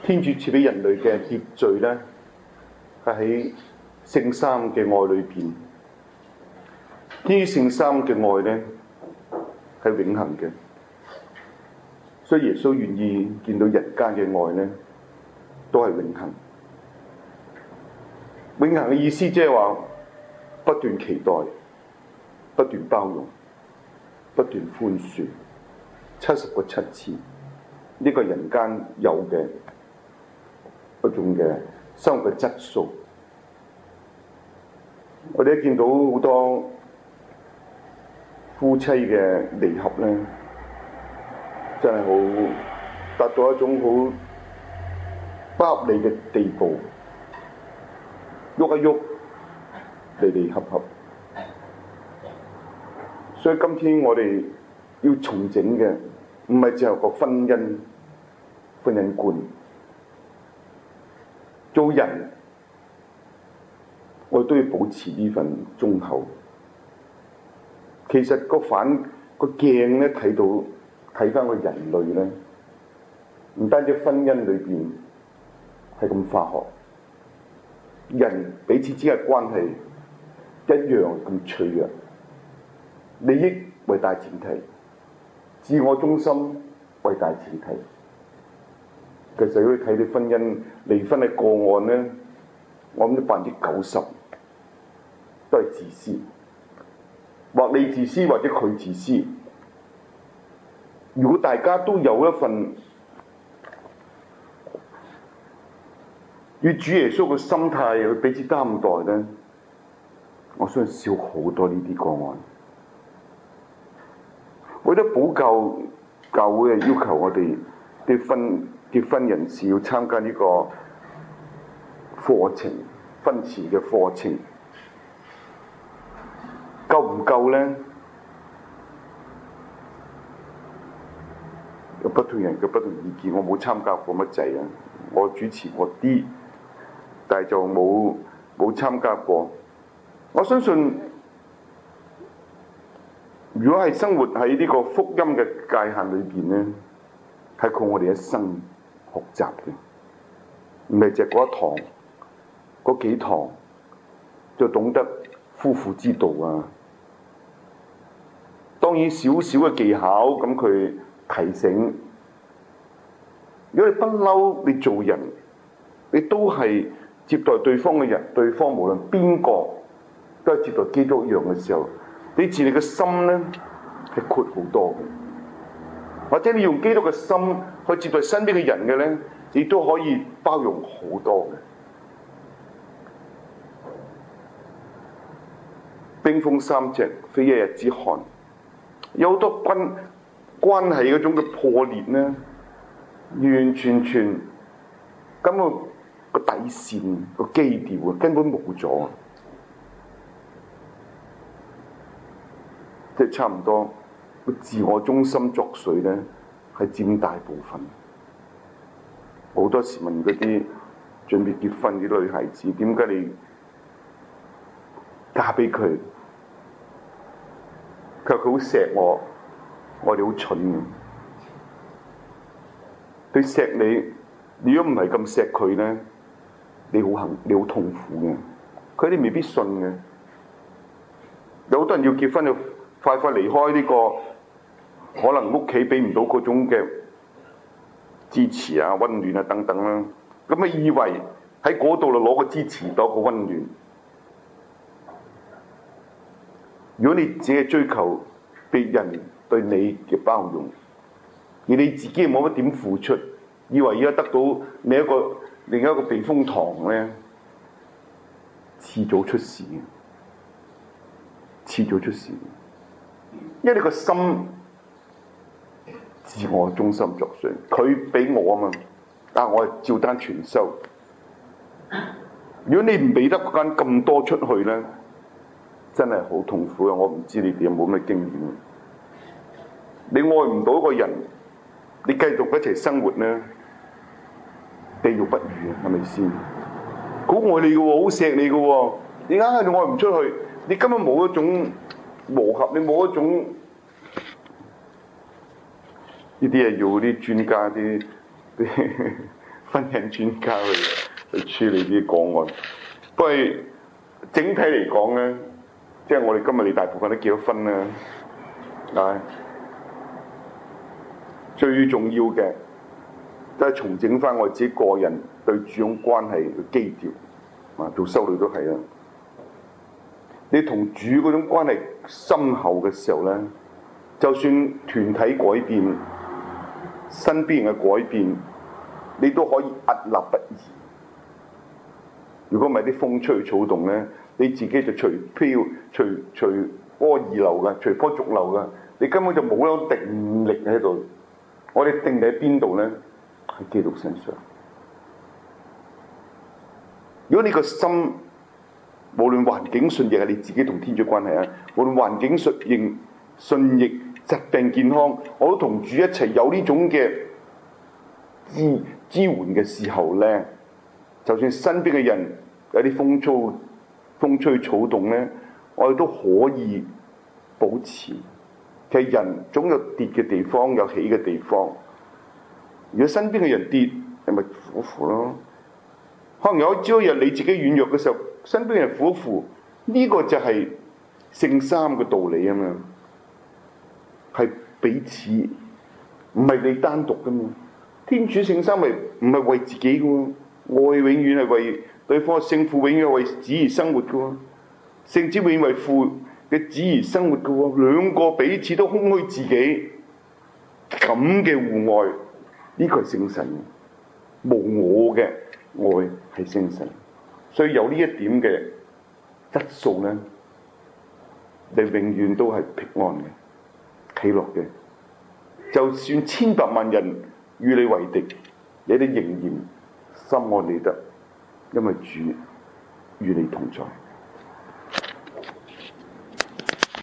天主賜俾人類嘅秩序咧，係喺聖三嘅愛裏邊。天主聖三嘅愛咧係永恆嘅，所以耶穌願意見到人間嘅愛咧，都係永恆。永恆嘅意思即係話不斷期待、不斷包容、不斷寬恕，70個7次，呢個人間有嘅嗰種嘅生活嘅質素。我哋都見到好多夫妻嘅離合咧，真係好達到一種好不合理嘅地步，喐一喐離離合合。所以今天我哋要重整嘅唔係只係個婚姻觀，做人我哋都要保持呢份忠厚。其實個鏡咧睇翻個人類咧，唔單止婚姻裏邊係咁化學，人彼此之間嘅關係一樣咁脆弱，利益為大前提，自我中心為大前提。其實如果睇啲婚姻離婚嘅個案咧，我諗90%都係自私。或你自私，或者佢自私。如果大家都有一份與主耶穌嘅心態去彼此擔待咧，我相信少好多呢啲個案。為咗補救教會嘅要求，我哋結婚人士要參加呢個課程，婚前嘅課程。夠唔夠呢？有不同人嘅不同意見，我冇參加過乜滯啊！我主持過啲，但係就冇參加過。我相信，如果係生活喺呢個福音嘅界限裏邊呢，係靠我哋一生學習嘅，唔係就嗰一堂、嗰幾堂就懂得夫婦之道啊！當然少少嘅技巧，咁佢提醒。如果你不嬲，你做人，你都係接待對方嘅人，對方無論邊個都係接待基督一樣嘅時候，你自你嘅心咧係闊好多嘅。或者你用基督嘅心去接待身邊嘅人嘅咧，你都可以包容好多嘅。冰封三尺，非一日之寒。有好多關係嗰種嘅破裂咧，完全根本個底線、個基調啊，根本冇咗，即係差唔多個自我中心作祟咧，係佔大部分。好多時問嗰啲準備結婚啲女孩子，點解你嫁俾佢？佢話佢好錫我，我哋好蠢嘅。佢錫你，如果唔係咁錫佢咧，你好痛苦嘅。佢哋未必信嘅。有好多人要結婚就快離開呢個，可能屋企俾唔到嗰種嘅支持啊、溫暖啊等等啦。咁啊以為喺嗰度就攞個支持，攞個溫暖。如果你只係追求別人對你嘅包容，而你自己冇乜點付出，以為而家得到另一個避風塘咧，遲早出事嘅，遲早出事。因為你個心自我中心作祟，佢俾我啊嘛，但我係照單全收。如果你唔俾得嗰間咁多出去咧，真係好痛苦啊！我唔知你哋有冇咩經驗。你愛唔到一個人，你繼續一齊生活咧，地獄不如啊，係咪先？好愛你嘅喎，好錫你嘅喎，你硬係你愛唔出去，你根本冇一種磨合，你冇一種呢啲係要啲專家啲婚姻專家去處理啲個案。不過整體嚟講咧，即係我哋今日你大部分都結咗婚啦，但係最重要嘅都係重整翻我自己個人對主種關係嘅基調。啊，做修女都係啦。你同主嗰種關係深厚嘅時候咧，就算團體改變、身邊人嘅改變，你都可以屹立不移。如果唔係啲風吹草動咧，你自己就隨飄、隨波而流嘅，隨波逐流嘅，你根本就冇咗定力喺度。我哋定力喺邊度咧？喺基督身上。如果你個心無論環境順逆係你自己同天主關係啊，無論環境順逆、疾病健康，我都同主一齊有呢種嘅支援嘅時候咧，就算身邊嘅人有啲風吹草動咧，我哋都可以保持。其實人總有跌嘅地方，有起嘅地方。如果身邊嘅人跌，你咪扶扶咯。可能有朝一日你自己軟弱嘅時候，身邊嘅人扶一扶，呢個就係聖三嘅道理啊嘛，係彼此，唔係你單獨噶嘛。天主聖三咪唔係為自己噶喎，愛永遠係為對方，聖父永遠係為子而生活噶喎，聖子永遠為父嘅子而生活噶喎，兩個彼此都空虛自己，咁嘅互愛，呢個係聖神，無我嘅愛係聖神，所以有呢一點嘅質素咧，你永遠都係平安嘅、喜樂嘅。就算千百萬人與你為敵，你哋仍然心安理得，因為主與你同在。